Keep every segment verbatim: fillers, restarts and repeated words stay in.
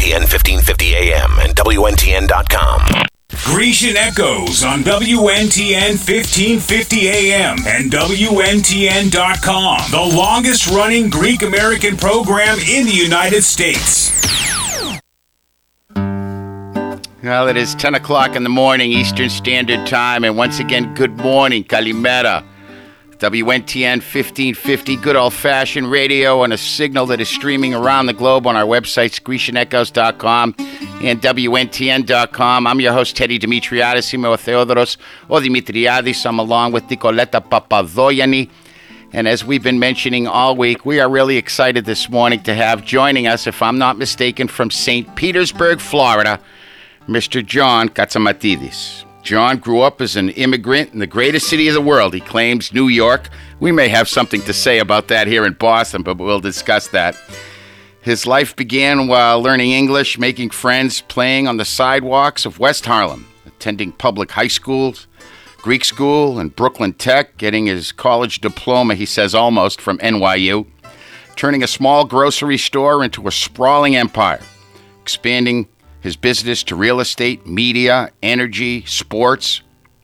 T N fifteen fifty A M and W N T N dot com. Grecian Echoes on W N T N fifteen fifty A M and W N T N dot com. The longest running Greek American program in the United States. Well, it is ten o'clock in the morning, Eastern Standard Time, and once again, good morning, Kalimera. W N T N fifteen fifty, good old-fashioned radio on a signal that is streaming around the globe on our websites, Grecian Echoes dot com and W N T N dot com. I'm your host, Teddy Dimitriadis, Imo Theodoros O Dimitriadis. I'm along with Nicoleta Papadoyani. And as we've been mentioning all week, we are really excited this morning to have joining us, if I'm not mistaken, from Saint Petersburg, Florida, Mister John Katsamatidis. John grew up as an immigrant in the greatest city of the world. He claims New York. We may have something to say about that here in Boston, but we'll discuss that. His life began while learning English, making friends, playing on the sidewalks of West Harlem, attending public high schools, Greek school, and Brooklyn Tech, getting his college diploma, he says almost, from N Y U, turning a small grocery store into a sprawling empire, expanding his business to real estate, media, energy, sports.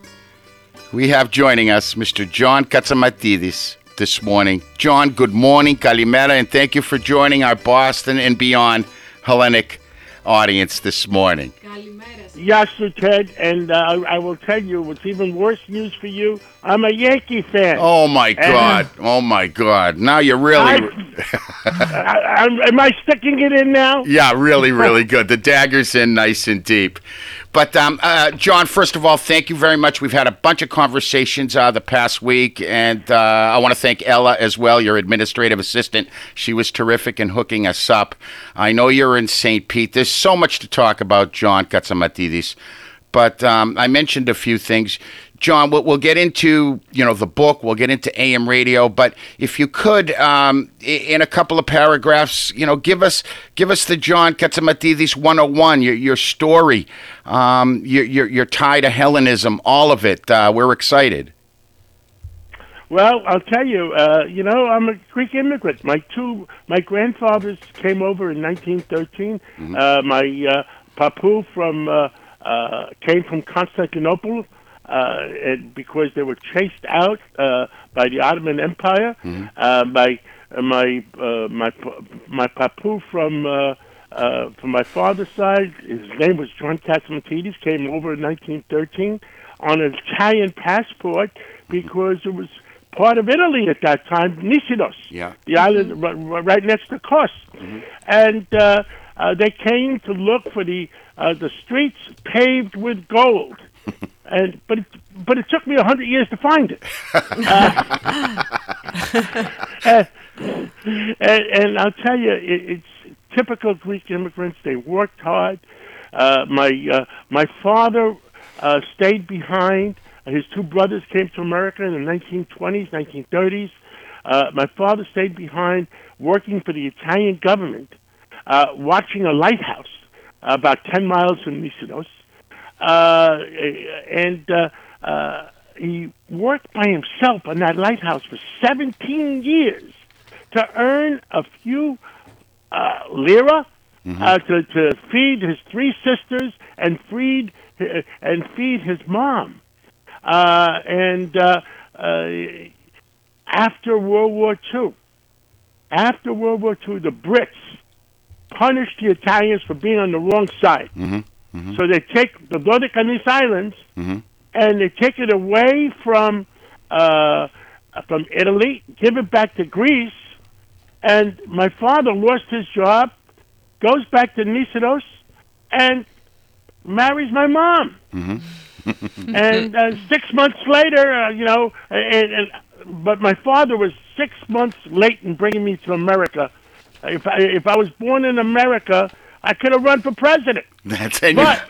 We have joining us Mister John Katsamatidis this morning. John, good morning, Kalimera, and thank you for joining our Boston and beyond Hellenic audience this morning. Yes, Sir Ted, and uh, I will tell you what's even worse news for you. I'm a Yankee fan. Oh, my God. And oh, my God. Now you're really... I, I, am I sticking it in now? Yeah, really, really good. The dagger's in nice and deep. But, um, uh, John, first of all, thank you very much. We've had a bunch of conversations uh, the past week, and uh, I want to thank Ella as well, your administrative assistant. She was terrific in hooking us up. I know you're in Saint Pete. There's so much to talk about, John Katsamatidis. But um, I mentioned a few things. John, we'll, we'll get into, you know, the book. We'll get into A M radio. But if you could, um, in a couple of paragraphs, you know, give us give us the John Katsamatidis one oh one, your, your story, um, your, your, your tie to Hellenism, all of it. Uh, we're excited. Well, I'll tell you, uh, you know, I'm a Greek immigrant. My two, my grandfathers came over in nineteen thirteen. Mm-hmm. Uh, my uh, papu from uh, uh, came from Constantinople. Uh, and because they were chased out uh, by the Ottoman Empire, mm-hmm. uh, my uh, my uh, my my papu from uh, uh, from my father's side, his name was John Katsamatidis, came over in nineteen thirteen on an Italian passport because it was part of Italy at that time, Nisinos, yeah. the island r- r- right next to Kos, mm-hmm. and uh, uh, they came to look for the uh, the streets paved with gold. And but it, but it took me a hundred years to find it. uh, and, and, and I'll tell you, it, it's typical Greek immigrants. They worked hard. Uh, my uh, my father uh, stayed behind. His two brothers came to America in the nineteen twenties, nineteen thirties. Uh, my father stayed behind, working for the Italian government, uh, watching a lighthouse about ten miles from Mykonos. Uh, and uh, uh, he worked by himself on that lighthouse for seventeen years to earn a few uh, lira mm-hmm. uh, to, to feed his three sisters and feed uh, and feed his mom. Uh, and uh, uh, after World War Two, after World War Two, the Brits punished the Italians for being on the wrong side. Mm-hmm. Mm-hmm. So they take the Dodecanese Islands mm-hmm. and they take it away from uh, from Italy, give it back to Greece, and my father lost his job, goes back to Mykonos, and marries my mom. Mm-hmm. and uh, six months later, uh, you know, and, and but my father was six months late in bringing me to America. If I, if I was born in America, I could have run for president. That's it. But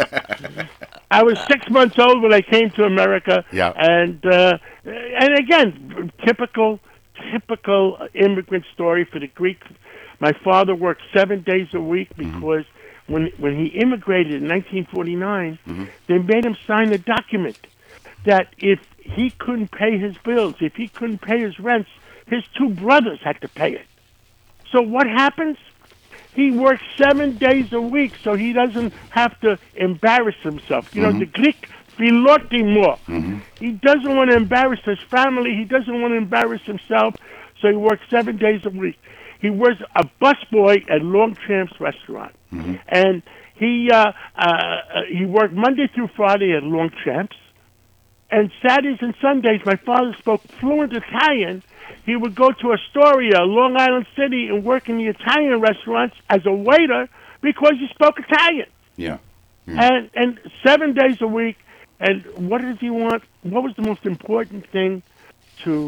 I was six months old when I came to America. Yeah. And uh, and again, typical typical immigrant story for the Greek. My father worked seven days a week because mm-hmm. when when he immigrated in nineteen forty-nine, mm-hmm. they made him sign a document that if he couldn't pay his bills, if he couldn't pay his rents, his two brothers had to pay it. So what happens? he works seven days a week, so he doesn't have to embarrass himself. You know, the Greek philotimo. Mm-hmm. He doesn't want to embarrass his family. He doesn't want to embarrass himself, so he works seven days a week. He was a busboy at Longchamp's restaurant, Mm-hmm. and he uh, uh, he worked Monday through Friday at Longchamp's, and Saturdays and Sundays. My father spoke fluent Italian. He would go to Astoria, Long Island City, and work in the Italian restaurants as a waiter because he spoke Italian. Yeah. And and seven days a week. And what does he want? What was the most important thing to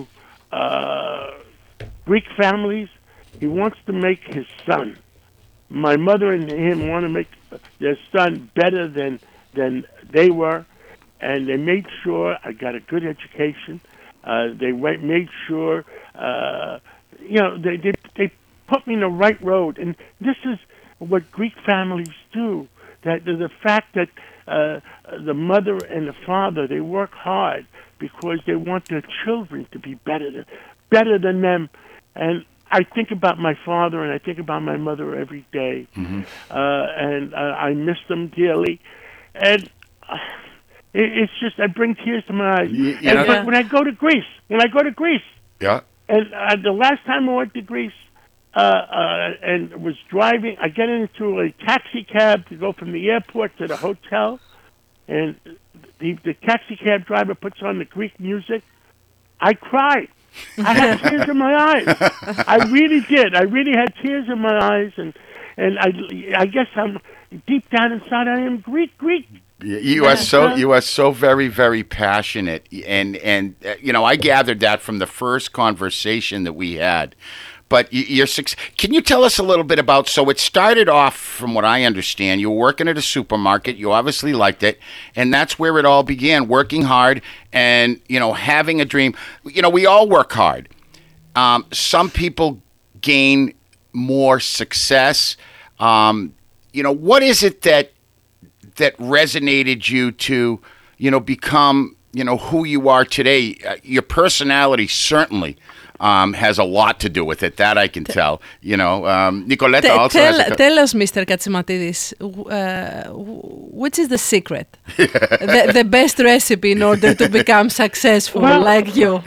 uh, Greek families? He wants to make his son. My mother and him want to make their son better than than they were, and they made sure I got a good education. Uh, they went, made sure, uh, you know, they, they they put me in the right road. And this is what Greek families do. That the fact that uh, the mother and the father, they work hard because they want their children to be better than, better than them. And I think about my father and I think about my mother every day. Mm-hmm. Uh, and uh, I miss them dearly. And uh, it, it's just, I bring tears to my eyes. You, you and know, but when I go to Greece, when I go to Greece, yeah. and uh, the last time I went to Greece, uh, uh, and was driving, I get into a taxi cab to go from the airport to the hotel, and the, the taxi cab driver puts on the Greek music. I cried. I had tears in my eyes. I really did. I really had tears in my eyes, and and I, I guess I'm deep down inside. I am Greek, Greek. You are so you are so very very passionate, and and uh, you know I gathered that from the first conversation that we had. But you, you're six. Can you tell us a little bit about? So it started off, from what I understand, you were working at a supermarket. You obviously liked it, and that's where it all began. Working hard, and you know, having a dream. You know, we all work hard. Um, some people gain more success. Um, you know, what is it that that resonated you to, you know, become, you know, who you are today? Uh, your personality certainly. Um, has a lot to do with it. That I can tell. You know, um, Nicoletta T- also tell, has a... tell us, Mister Katsimatidis, uh, which is the secret, the, the best recipe in order to become successful Well, like you?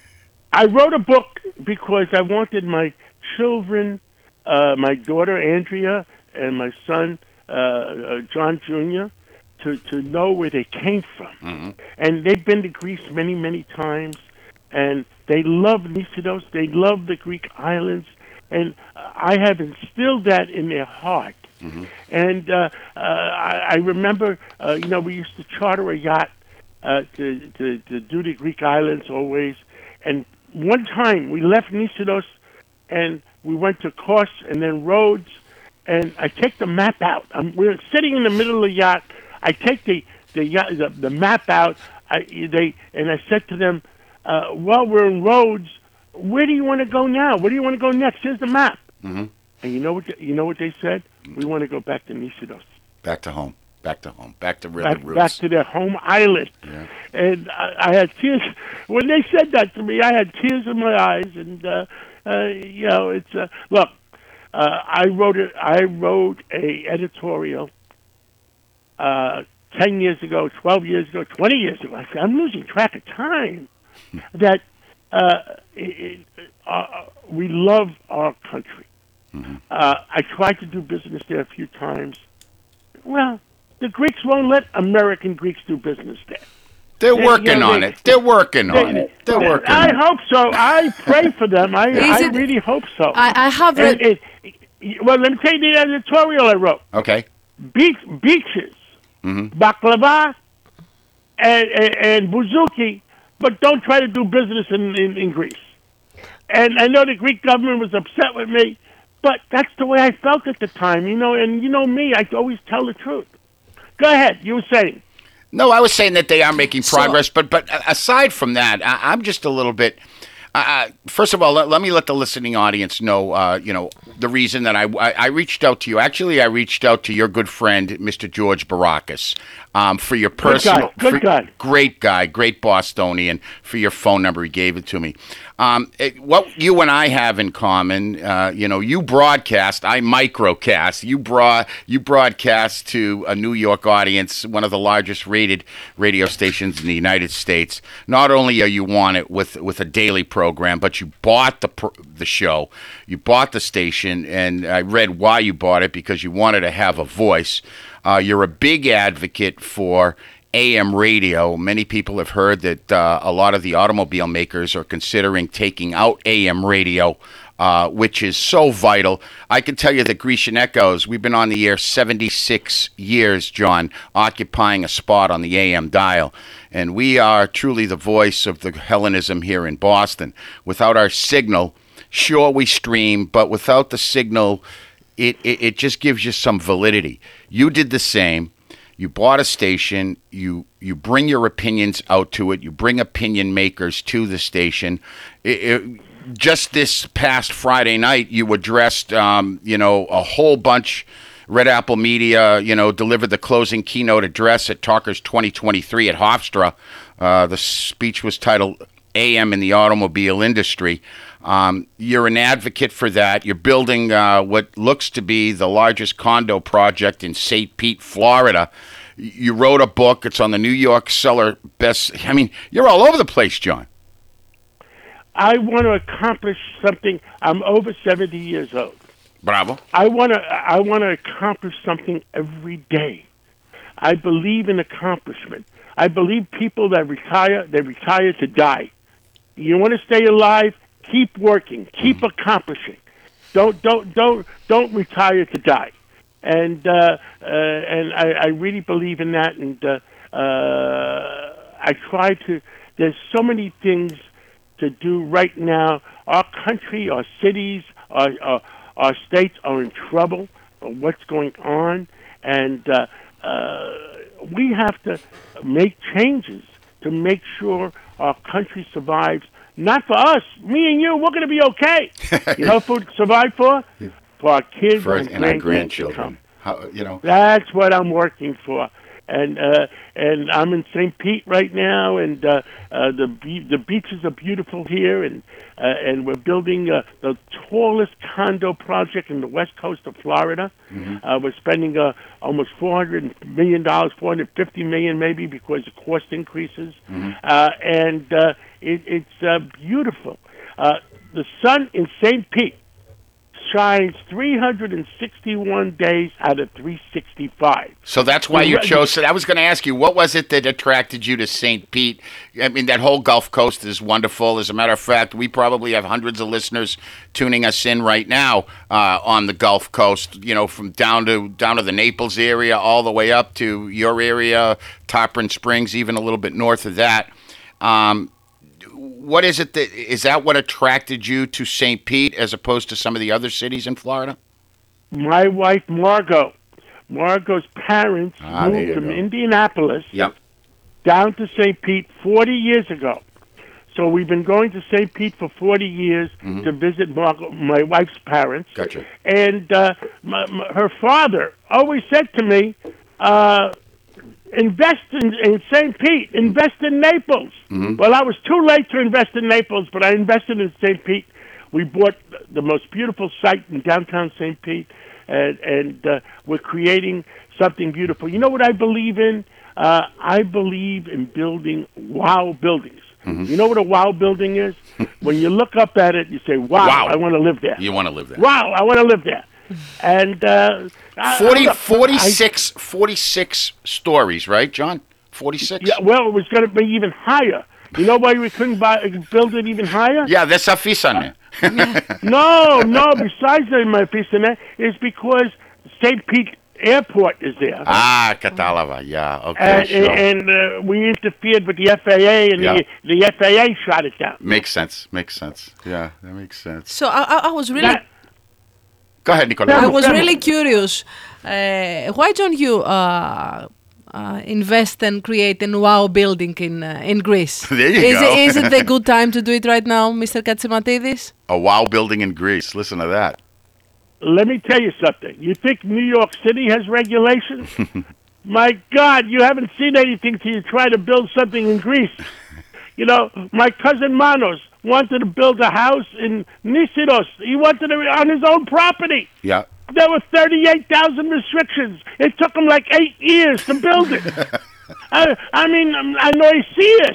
I wrote a book because I wanted my children, uh, my daughter Andrea and my son uh, uh, John Junior, to, to know where they came from. Mm-hmm. And they've been to Greece many, many times, and they love Nicetos, they love the Greek islands, and I have instilled that in their heart. Mm-hmm. And uh, uh, I, I remember, uh, you know, we used to charter a yacht uh, to, to, to do the Greek islands always. And one time we left Nicetos and we went to Kos and then Rhodes, and I take the map out. I'm, we're sitting in the middle of the yacht. I take the the, yacht, the, the map out. I, they and I said to them, uh, "Well, we're in Rhodes. Where do you want to go now? Where do you want to go next? Here's the map." Mm-hmm. And you know what? The, you know what they said? We want to go back to Nicetos. Back to home. Back to home. Back to real Back, roots. back to their home island. Yeah. And I, I had tears when they said that to me. I had tears in my eyes, and uh, uh, you know, it's uh, look. Uh, I wrote it. I wrote a editorial uh, ten years ago, twelve years ago, twenty years ago. I said, I'm losing track of time. that uh, it, uh, we love our country. Mm-hmm. Uh, I tried to do business there a few times. Well, the Greeks won't let American Greeks do business there. They're They- working you know, on they- it. They're working They- on it. They're working I on it. hope so. I pray for them. I, I it- really hope so. I, I have And read. it, well, let me tell you the editorial I wrote. Okay. Beach, beaches, Mm-hmm. baklava, and, and, and bouzouki, but don't try to do business in, in, in Greece. And I know the Greek government was upset with me, but that's the way I felt at the time, you know, and you know me, I always tell the truth. Go ahead, you were saying. No, I was saying that they are making So- progress, but but aside from that, I, I'm just a little bit. Uh, first of all, let, let me let the listening audience know, uh, you know, the reason that I, I, I reached out to you. Actually, I reached out to your good friend, Mister George Barakis, um, for your personal... Good guy, good for, guy. Great guy, great Bostonian, for your phone number. He gave it to me. Um, it, what you and I have in common, uh, you know, you broadcast, I microcast. You, broad, you broadcast to a New York audience, one of the largest rated radio stations in the United States. Not only are you on it with, with a daily program, but you bought the the show, you bought the station, and I read why you bought it, because you wanted to have a voice. Uh, you're a big advocate for A M radio. Many people have heard that uh, a lot of the automobile makers are considering taking out A M radio, uh, which is so vital. I can tell you that Grecian Echoes, we've been on the air seventy-six years, John, occupying a spot on the A M dial. And we are truly the voice of the Hellenism here in Boston. Without our signal, sure, we stream, but without the signal, it, it, it just gives you some validity. You did the same. You bought a station. You you bring your opinions out to it. You bring opinion makers to the station. It, it, just this past Friday night, you addressed, um, you know, a whole bunch. Red Apple Media, you know, delivered the closing keynote address at Talkers twenty twenty-three at Hofstra. Uh, the speech was titled A M in the Automobile Industry. Um, you're an advocate for that. You're building uh, what looks to be the largest condo project in Saint Pete, Florida. You wrote a book. It's on the New York Seller Best. I mean, you're all over the place, John. I want to accomplish something. I'm over seventy years old. Bravo. I want to I want to accomplish something every day. I believe in accomplishment. I believe people that retire, they retire to die. You want to stay alive? Keep working. Keep mm-hmm. accomplishing. Don't don't don't don't retire to die. And uh, uh, and I, I really believe in that. And uh, uh, I try to. There's so many things to do right now. Our country, our cities, our, our Our states are in trouble for what's going on, and uh, uh, we have to make changes to make sure our country survives. Not for us, me and you, we're going to be okay. You know what we survive for? For our kids for, and, and our grandchildren. How, you know, that's what I'm working for. And uh, and I'm in Saint Pete right now, and uh, uh, the be- the beaches are beautiful here, and uh, and we're building uh, the tallest condo project in the west coast of Florida. Mm-hmm. Uh, we're spending uh, almost four hundred million dollars, four hundred fifty million dollars maybe, because the cost increases, mm-hmm. uh, and uh, it, it's uh, beautiful. Uh, the sun in Saint Pete shines three hundred sixty-one days out of three hundred sixty-five. So that's why you chose. I was going to ask you, what was it that attracted you to Saint Pete? I mean, that whole Gulf Coast is wonderful. As a matter of fact, we probably have hundreds of listeners tuning us in right now uh, on the Gulf Coast. You know, from down to down to the Naples area, all the way up to your area, Tarpon Springs, even a little bit north of that. Um, What is it that is that what attracted you to Saint Pete as opposed to some of the other cities in Florida? My wife Margot, Margot's parents ah, moved from go. Indianapolis yep. down to Saint Pete forty years ago. So we've been going to Saint Pete for forty years mm-hmm. to visit Margot, my wife's parents. Gotcha. And uh, my, my, her father always said to me, uh, invest in, in Saint Pete, invest in Naples. Mm-hmm. Well, I was too late to invest in Naples, but I invested in Saint Pete. We bought the most beautiful site in downtown Saint Pete, and, and uh, we're creating something beautiful. You know what I believe in? Uh, I believe in building wow buildings. Mm-hmm. You know what a wow building is? When you look up at it, you say, wow, wow. I want to live there. You want to live there. Wow, I want to live there. And uh, forty, I, forty-six, I, forty-six stories, right, John? forty-six? Yeah, well, it was going to be even higher. You know why we couldn't buy, build it even higher? Yeah, that's a fisane. no, no, besides the fisane, it's because Saint Pete Airport is there. Ah, Catalava, yeah, okay, and, sure. And uh, we interfered with the F A A, and yeah. the, the F A A shot it down. Makes sense, makes sense. Yeah, that makes sense. So I, I was really... That, Go ahead, Nicola. I was really curious. Uh, why don't you uh, uh, invest and create a wow building in uh, in Greece. There you is go. It, is it the good time to do it right now, Mister Katsimatidis? A wow building in Greece. Listen to that. Let me tell you something. You think New York City has regulations? My God, you haven't seen anything till you try to build something in Greece. You know, my cousin Manos wanted to build a house in Nisiros. He wanted it on his own property. Yeah. There were thirty-eight thousand restrictions. It took him like eight years to build it. I, I mean, I know you see this.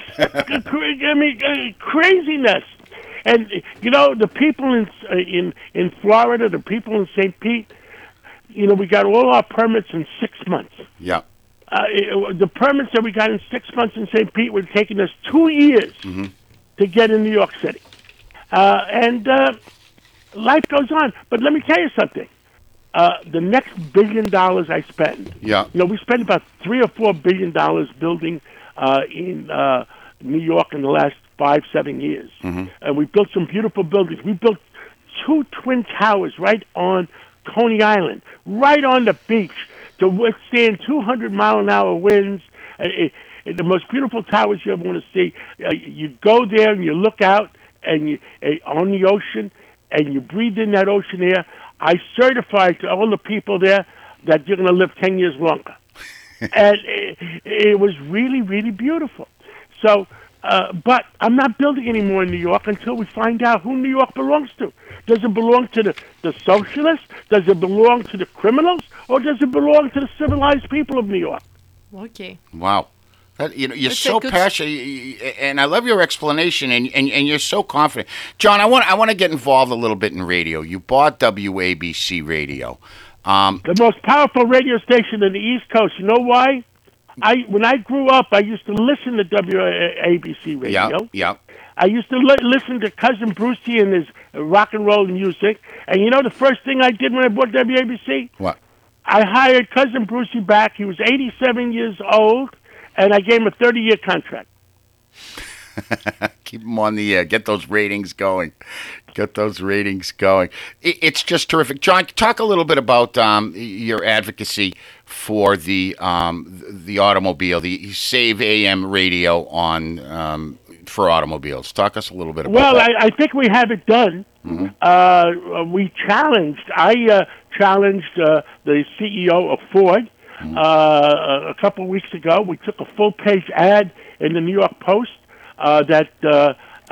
I mean, uh, craziness. And, you know, the people in, uh, in, in Florida, the people in Saint Pete, you know, we got all our permits in six months. Yeah. Uh, it, the permits that we got in six months in Saint Pete were taking us two years mm-hmm. to get in New York City. Uh, and uh, life goes on. But let me tell you something. Uh, the next billion dollars I spend, yeah. you know, we spent about three or four billion dollars building uh, in uh, New York in the last five, seven years. Mm-hmm. And we built some beautiful buildings. We built two twin towers right on Coney Island, right on the beach, to withstand two hundred mile an hour winds. Uh, it, it, the most beautiful towers you ever want to see. Uh, you go there and you look out and you uh, on the ocean and you breathe in that ocean air. I certify to all the people there that you're going to live ten years longer. And it, it was really, really beautiful. So, uh, but I'm not building anymore in New York until we find out who New York belongs to. Does it belong to the, the socialists? Does it belong to the criminals? Or does it belong to the civilized people of New York? Okay. Wow. That, you know, you're That's so passionate, and I love your explanation, and, and, and you're so confident. John, I want I want to get involved a little bit in radio. You bought W A B C Radio. Um, the most powerful radio station in the East Coast. You know why? I When I grew up, I used to listen to W A B C Radio. Yeah, yeah. I used to li- listen to Cousin Brucey and his rock and roll music. And you know the first thing I did when I bought W A B C? What? I hired Cousin Brucey back. He was eighty-seven years old. And I gave him a thirty-year contract. Keep him on the air. Get those ratings going. Get those ratings going. It, it's just terrific. John, talk a little bit about um, your advocacy for the um, the automobile, the Save A M radio on um, for automobiles. Talk us a little bit about well, that. Well, I, I think we have it done. Mm-hmm. Uh, we challenged, I uh, challenged uh, the C E O of Ford. Uh, a couple of weeks ago, we took a full-page ad in the New York Post uh, that uh,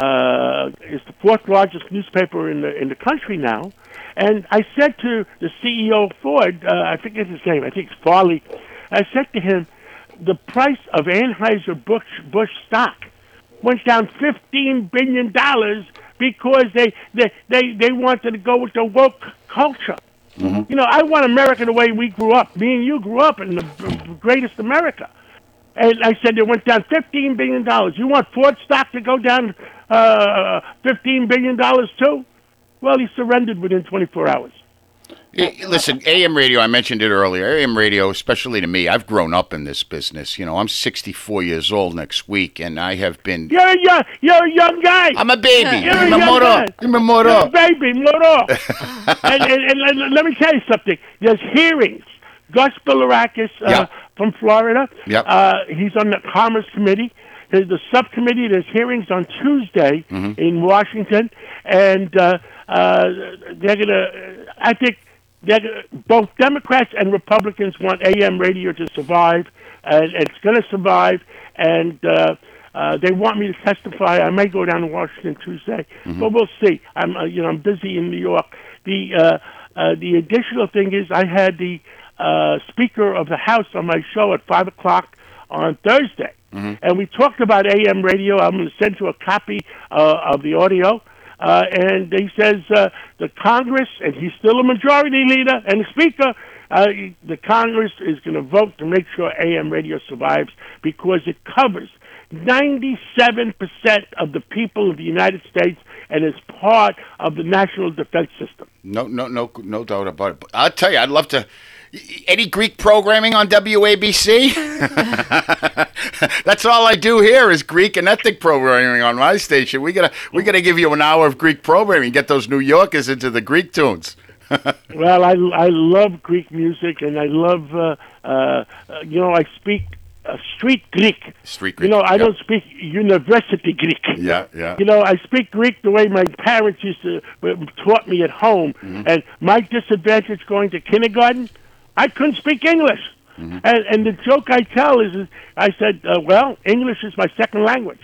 uh, is the fourth largest newspaper in the in the country now. And I said to the C E O of Ford, uh, I forget his name, I think it's Farley, I said to him, the price of Anheuser-Busch Busch stock went down fifteen billion dollars because they, they, they, they wanted to go with the woke culture. Mm-hmm. You know, I want America the way we grew up. Me and you grew up in the greatest America. And I said it went down fifteen billion dollars. You want Ford stock to go down uh, fifteen billion dollars too? Well, he surrendered within twenty-four hours. Listen, A M radio, I mentioned it earlier. A M radio, especially to me, I've grown up in this business. You know, I'm sixty-four years old next week, and I have been... You're a young, you're a young guy. I'm a baby. You're I'm a young moro. guy. I'm a moro. You're a baby, moro. and, and, and, and let me tell you something. There's hearings. Gus Bilirakis uh, yeah. from Florida, yep. uh, he's on the Commerce Committee. There's the subcommittee. There's hearings on Tuesday mm-hmm. in Washington, and uh, uh, they're going to, I think, They're, both Democrats and Republicans want A M radio to survive, and it's going to survive. And uh, uh, they want me to testify. I may go down to Washington Tuesday, mm-hmm. but we'll see. I'm, uh, you know, I'm busy in New York. The uh, uh, the additional thing is, I had the uh, Speaker of the House on my show at five o'clock on Thursday, mm-hmm. and we talked about A M radio. I'm going to send you a copy uh, of the audio. Uh, and he says uh, the Congress, and he's still a majority leader and a speaker, uh, the Congress is going to vote to make sure A M radio survives because it covers ninety-seven percent of the people of the United States and is part of the national defense system. No, no, no, no doubt about it. But I'll tell you, I'd love to. Any Greek programming on W A B C? That's all I do here is Greek and ethnic programming on my station. We gotta, we gotta give you an hour of Greek programming. Get those New Yorkers into the Greek tunes. Well, I, I love Greek music, and I love, uh, uh, you know, I speak uh, street Greek. Street Greek. You know, I Yep. don't speak university Greek. Yeah, yeah. You know, I speak Greek the way my parents used to uh, taught me at home. Mm-hmm. And my disadvantage going to kindergarten, I couldn't speak English. Mm-hmm. And, and the joke I tell is, is I said, uh, well, English is my second language.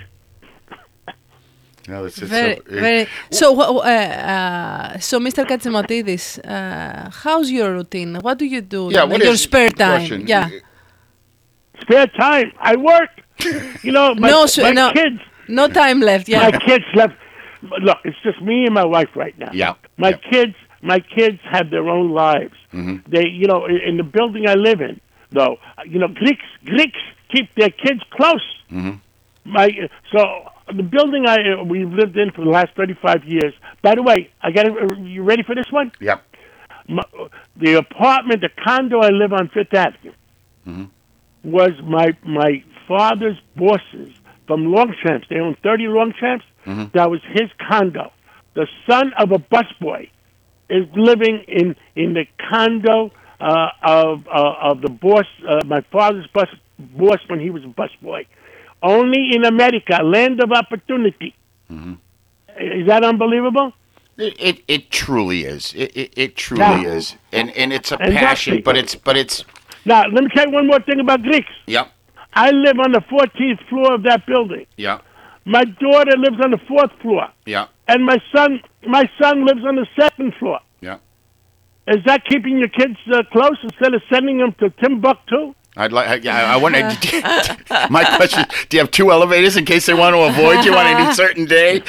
No, it's just Very, so, very. So, wh- uh, uh, so, Mister Katsimatidis, uh, how's your routine? What do you do Yeah, in what your is- spare time? question. Yeah. Spare time, I work. You know, my, no, so, my no, kids, no time left. my Yeah. kids left. Look, it's just me and my wife right now. Yeah, My yeah. kids, my kids have their own lives. Mm-hmm. They, you know, in, in the building I live in, though, you know, Greeks, Greeks keep their kids close. Mm-hmm. My, so the building I uh, we've lived in for the last thirty-five years. By the way, I got to, you ready for this one? Yep. My, the apartment, the condo I live on Fifth Avenue, Mm-hmm. was my my father's bosses from Longchamps. They own thirty Longchamps. Mm-hmm. That was his condo. The son of a busboy is living in in the condo uh, of uh, of the boss, uh, my father's bus boss when he was a busboy. Only in America, land of opportunity. Mm-hmm. Is that unbelievable? It, it it truly is. It it, it truly Yeah. is, and and it's a And passion, that's- but it's but it's Now, let me tell you one more thing about Greeks. yep, I live on the fourteenth floor of that building. yeah, My daughter lives on the fourth floor. yeah, And my son, my son lives on the second floor. yeah. Is that keeping your kids uh, close instead of sending them to Timbuktu? I'd like. I, yeah, I want to. My question: do you have two elevators in case they want to avoid you on any certain day?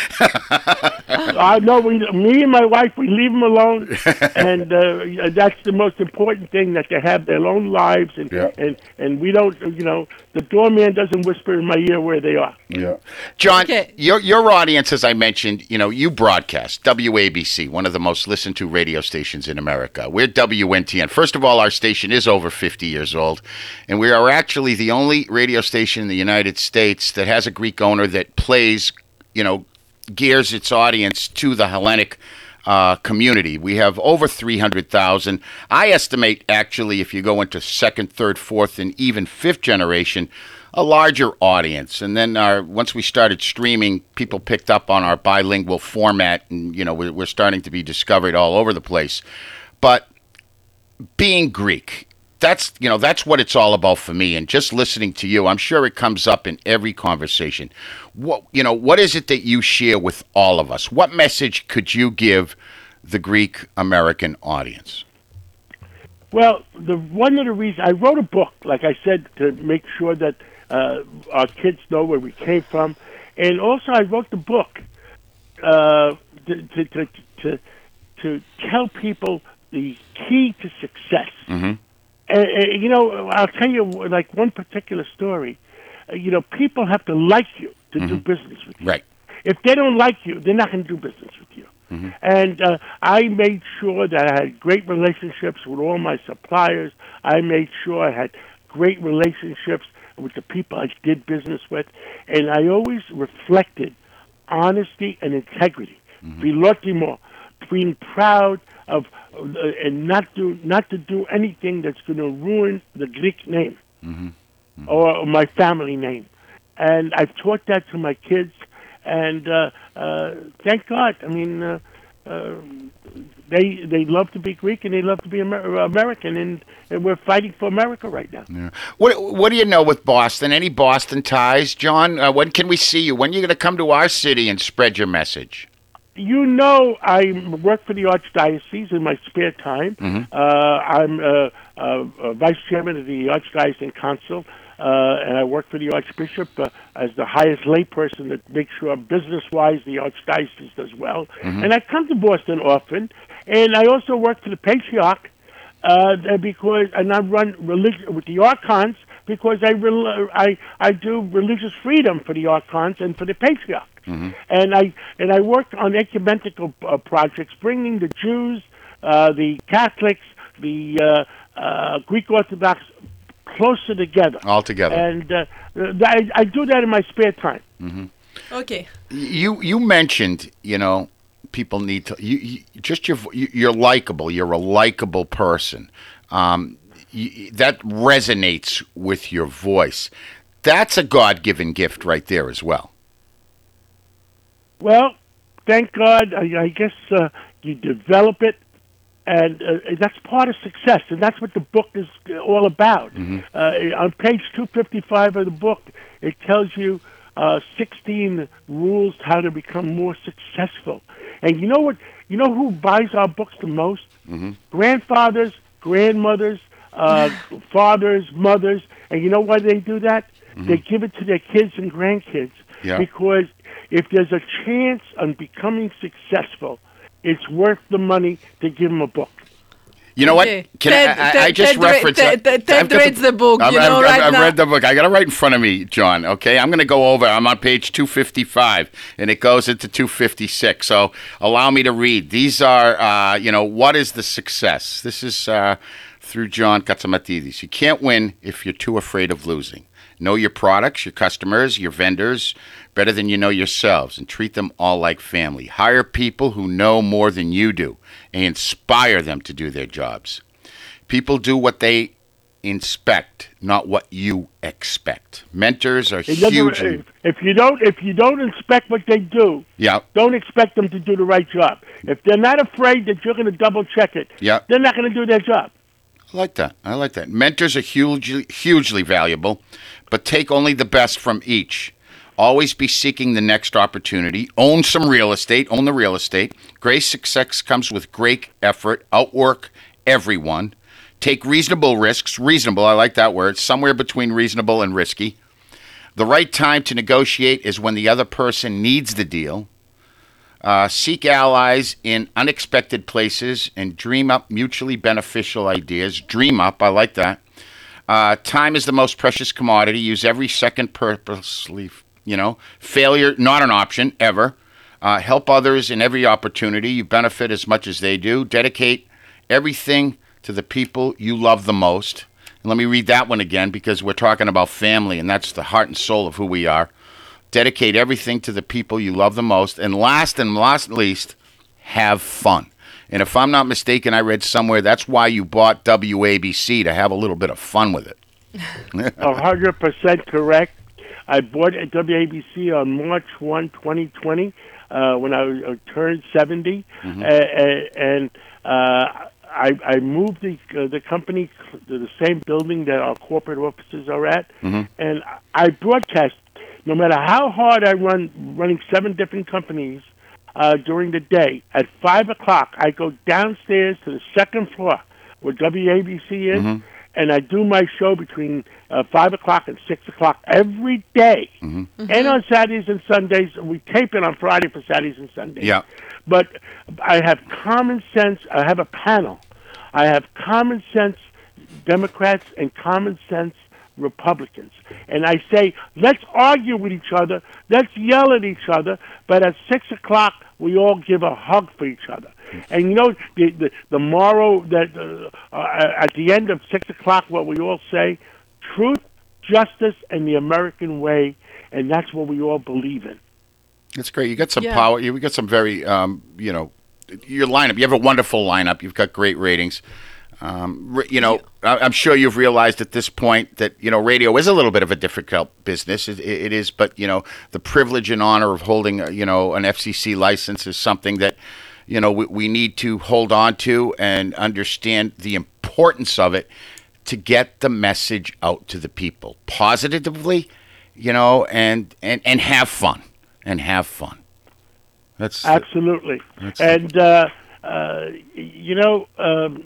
I know we, me and my wife, we leave them alone, and uh, that's the most important thing, that they have their own lives, and Yeah. and and we don't, you know, the doorman doesn't whisper in my ear where they are. Yeah. John, Okay. your your audience, as I mentioned, you know, you broadcast W A B C, one of the most listened to radio stations in America. We're W N T N. First of all, our station is over fifty years old, and we are actually the only radio station in the United States that has a Greek owner that plays, you know, gears its audience to the Hellenic uh, community. We have over three hundred thousand. I estimate, actually, if you go into second, third, fourth, and even fifth generation, a larger audience. And then our once we started streaming, people picked up on our bilingual format, and you know we're, we're starting to be discovered all over the place. But being Greek, that's you know that's what it's all about for me. And just listening to you, I'm sure it comes up in every conversation. What you know, what is it that you share with all of us? What message could you give the Greek American audience? Well, the one of the reasons I wrote a book, like I said, to make sure that uh, our kids know where we came from, and also I wrote the book uh, to, to to to to tell people the key to success. Mm-hmm. And, and, you know, I'll tell you like one particular story. Uh, you know, people have to like you to do business with you. Right. If they don't like you, they're not going to do business with you. Mm-hmm. And uh, I made sure that I had great relationships with all my suppliers. I made sure I had great relationships with the people I did business with. And I always reflected honesty and integrity. Mm-hmm. Bilotimo, being proud of uh, and not do not to do anything that's going to ruin the Greek name Mm-hmm. or my family name. And I've taught that to my kids. And uh, uh, thank God. I mean, uh, uh, they they love to be Greek and they love to be Amer- American, and, and we're fighting for America right now. Yeah. What What do you know with Boston? Any Boston ties, John? Uh, when can we see you? When are you going to come to our city and spread your message? You know, I work for the Archdiocese in my spare time. Mhm. Uh, I'm uh, uh, uh, vice chairman of the Archdiocesan Council, uh, and I work for the Archbishop uh, as the highest layperson that makes sure business-wise the Archdiocese does well. And I come to Boston often, and I also work for the Patriarch uh, because, and I run religion with the Archons because I, rel- I I do religious freedom for the Archons and for the Patriarch. Mm-hmm. And I and I worked on ecumenical uh, projects, bringing the Jews, uh, the Catholics, the uh, uh, Greek Orthodox closer together. All together. And uh, I, I do that in my spare time. Okay. You you mentioned, you know, people need to. You, you just your you- you're likable. You're a likable person. Um, you, that resonates with your voice. That's a God-given gift right there as well. Well, thank God. I, I guess uh, you develop it, and uh, that's part of success, and that's what the book is all about. Uh, on page two fifty-five of the book, it tells you uh, sixteen rules how to become more successful. And you know what? You know who buys our books the most? Grandfathers, grandmothers, uh, fathers, mothers. And you know why they do that? They give it to their kids and grandkids. Yeah. Because if there's a chance on becoming successful, it's worth the money to give them a book. You know what? Okay. Can Ted- I, I, I Ted- just Ted re- referenced. Ted- Ted- I've Ted got reads the book, I've, you I've, know, I've, right I've now. read the book. I got it right in front of me, John. Okay, I'm going to go over. I'm on page two fifty-five, and it goes into two fifty-six. So allow me to read. These are, uh, you know, what is the success? This is uh, through John Katsamatidis. You can't win if you're too afraid of losing. Know your products, your customers, your vendors better than you know yourselves, and treat them all like family. Hire people who know more than you do and inspire them to do their jobs. People do what they inspect, not what you expect. Mentors are It doesn't- huge. If, if you don't, if you don't inspect what they do, Yeah, don't expect them to do the right job. If they're not afraid that you're going to double check it, Yeah. they're not going to do their job. I like that. I like that. Mentors are hugely, hugely valuable, but take only the best from each. Always be seeking the next opportunity. Own some real estate. Own the real estate. Great success comes with great effort. Outwork everyone. Take reasonable risks. Reasonable, I like that word. Somewhere between reasonable and risky. The right time to negotiate is when the other person needs the deal. Uh, seek allies in unexpected places and dream up mutually beneficial ideas. Dream up, I like that. Uh, time is the most precious commodity. Use every second purposely. You know, failure not an option ever. Uh, help others in every opportunity. You benefit as much as they do. Dedicate everything to the people you love the most. And let me read that one again because we're talking about family, and that's the heart and soul of who we are. Dedicate everything to the people you love the most. And last and last least, have fun. And if I'm not mistaken, I read somewhere that's why you bought W A B C, to have a little bit of fun with it. A hundred percent correct. I bought a W A B C on March first, twenty twenty, uh, when I was- uh, turned seventy, Mm-hmm. uh, uh, and uh, I, I moved the uh, the company to the same building that our corporate offices are at, Mm-hmm. and I broadcast. No matter how hard I run, running seven different companies uh, during the day, at five o'clock I go downstairs to the second floor where W A B C is, Mm-hmm. and I do my show between uh, five o'clock and six o'clock every day. Mm-hmm. And on Saturdays and Sundays. We tape it on Friday for Saturdays and Sundays. Yeah. But I have common sense. I have a panel. I have common sense Democrats and common sense Republicans. And I say, let's argue with each other. Let's yell at each other. But at six o'clock, we all give a hug for each other. And you know, the the, the moral that uh, uh, at the end of six o'clock, what we all say, truth, justice, and the American way. And that's what we all believe in. That's great. You got some Yeah. power. You got some very, um, you know, your lineup. You have a wonderful lineup. You've got great ratings. Um, re- you know, I- I'm sure you've realized at this point that, you know, radio is a little bit of a difficult business. It, it is, but, you know, the privilege and honor of holding, uh, you know, an F C C license is something that, you know, we, we need to hold on to and understand the importance of it to get the message out to the people positively, you know, and, and, and have fun. And have fun. That's Absolutely. That's- and, uh, uh, you know, um,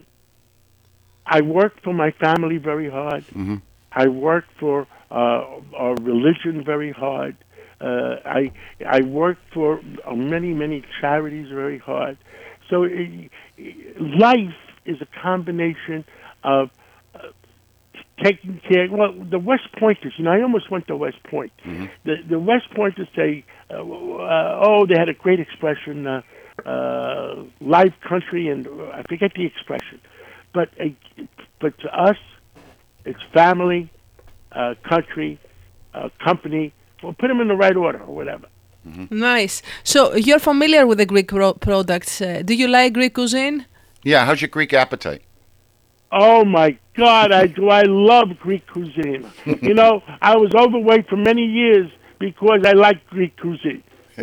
I work for my family very hard. Mhm. I work for uh, our religion very hard. Uh, I I work for uh, many, many charities very hard. So uh, life is a combination of uh, taking care. Well, the West Pointers, you know, I almost went to West Point. Mhm. The the West Pointers say, uh, uh, oh, they had a great expression, uh, uh, life, country, and uh, I forget the expression. But uh, but to us, it's family, uh, country, uh, company. Well, put them in the right order or whatever. Nice. So you're familiar with the Greek pro- products. Uh, do you like Greek cuisine? Yeah, how's your Greek appetite? Oh my God, I do. I love Greek cuisine. You know, I was overweight for many years because I like Greek cuisine.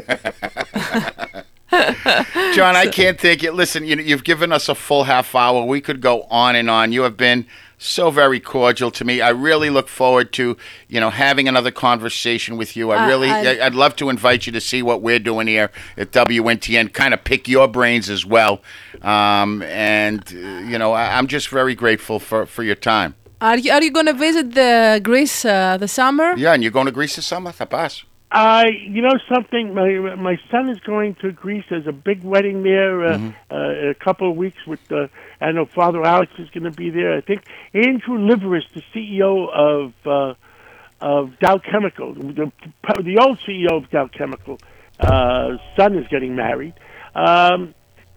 John, I can't take it. Listen, you, you've given us a full half hour. We could go on and on. You have been so very cordial to me. I really look forward to, you know, having another conversation with you. I Uh, really, I- I, I'd love to invite you to see what we're doing here at W N T N, kind of pick your brains as well. Um, and, uh, you know, I, I'm just very grateful for, for your time. Are you Are you going to visit the Greece uh, the summer? Yeah, and you're going to Greece this summer? Tapas. I, you know something, my my son is going to Greece. There's a big wedding there uh, uh, in a couple of weeks. With uh, I know Father Alex is going to be there. I think Andrew Liveris, the C E O of uh, of Dow Chemical, the, the old C E O of Dow Chemical, uh, son is getting married. Um,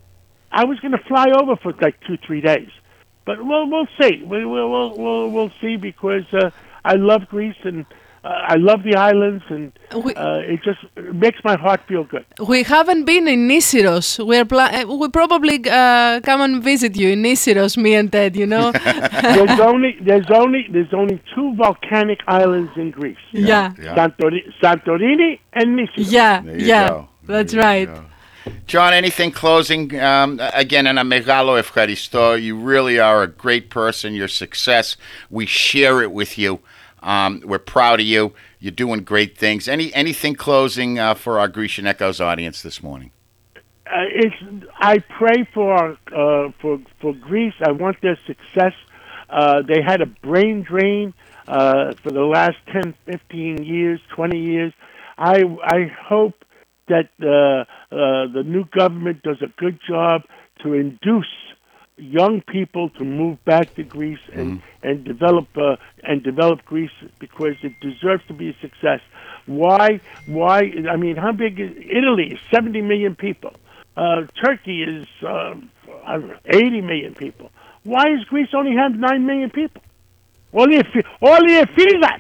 I was going to fly over for like two, three days, but we'll we'll see. We we'll we'll we'll, we'll see because uh, I love Greece and. Uh, I love the islands, and We- uh, it just it makes my heart feel good. We haven't been in Nisiros. We're pla- uh, we probably uh, come and visit you in Nisiros, me and Ted. You know. There's only there's only there's only two volcanic islands in Greece: yeah. Yeah. Santori- Santorini and Mykonos. Yeah. There you Yeah. go. That's There you right. go. John, anything closing? Um, again, and a megalo efcharisto. You really are a great person. Your success, we share it with you. Um, we're proud of you. You're doing great things. Any anything closing uh, for our Grecian Echoes audience this morning? Uh, it's I pray for uh, for for Greece. I want their success. Uh, they had a brain drain uh, for the last ten, fifteen years, twenty years. I I hope that uh, uh, the new government does a good job to induce young people to move back to Greece and and develop uh, and develop Greece because it deserves to be a success. Why? Why? I mean, how big is Italy? seventy million people. Uh, Turkey is uh, I don't know, eighty million people. Why does Greece only have nine million people? Only if only if feel that.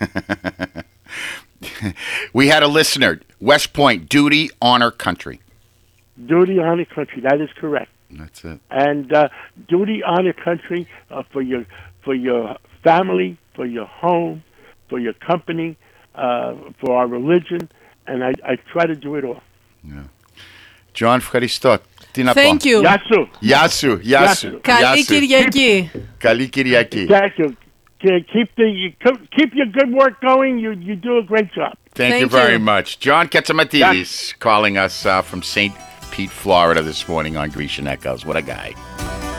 We had a listener, West Point, duty, honor, country. Duty, honor, country. That is correct. That's it. And uh, duty, honor, country uh, for your for your family, for your home, for your company, uh, for our religion, and I, I try to do it all. John Ευχαριστώ. Τι να Thank πω. you. Γεια σου. Γεια σου. Γεια σου. Καλή Γεια σου. Κυριακή. Καλή Κυριακή. Thank you. Ke- Keep the you co- keep your good work going. You you do a great job. Thank, you Thank very you. much. John Ketsamatidis calling us uh, from Saint Pete, Florida this morning on Grecian Echoes. What a guy.